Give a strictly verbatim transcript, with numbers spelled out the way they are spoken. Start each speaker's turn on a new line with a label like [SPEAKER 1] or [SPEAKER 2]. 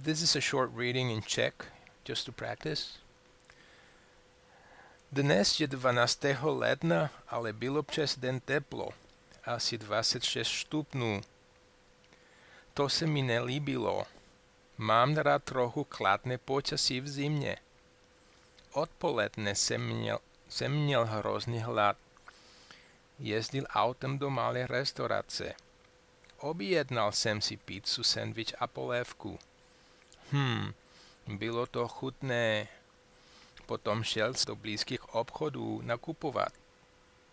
[SPEAKER 1] This is a short reading in Czech, just to practice. Dnes je dvanáctého ledna, ale bylo přes den teplo, asi dvacet šest stupňů. To se mi nelíbilo. Mám rád trochu chladné počasí v zimě. Odpoledne jsem měl, jsem měl hrozný hlad. Jezdil autem do malé restaurace. Objednal jsem si pizzu, sendvič a polévku. Hm, bylo to chutné. Potom šel do blízkých obchodů nakupovat.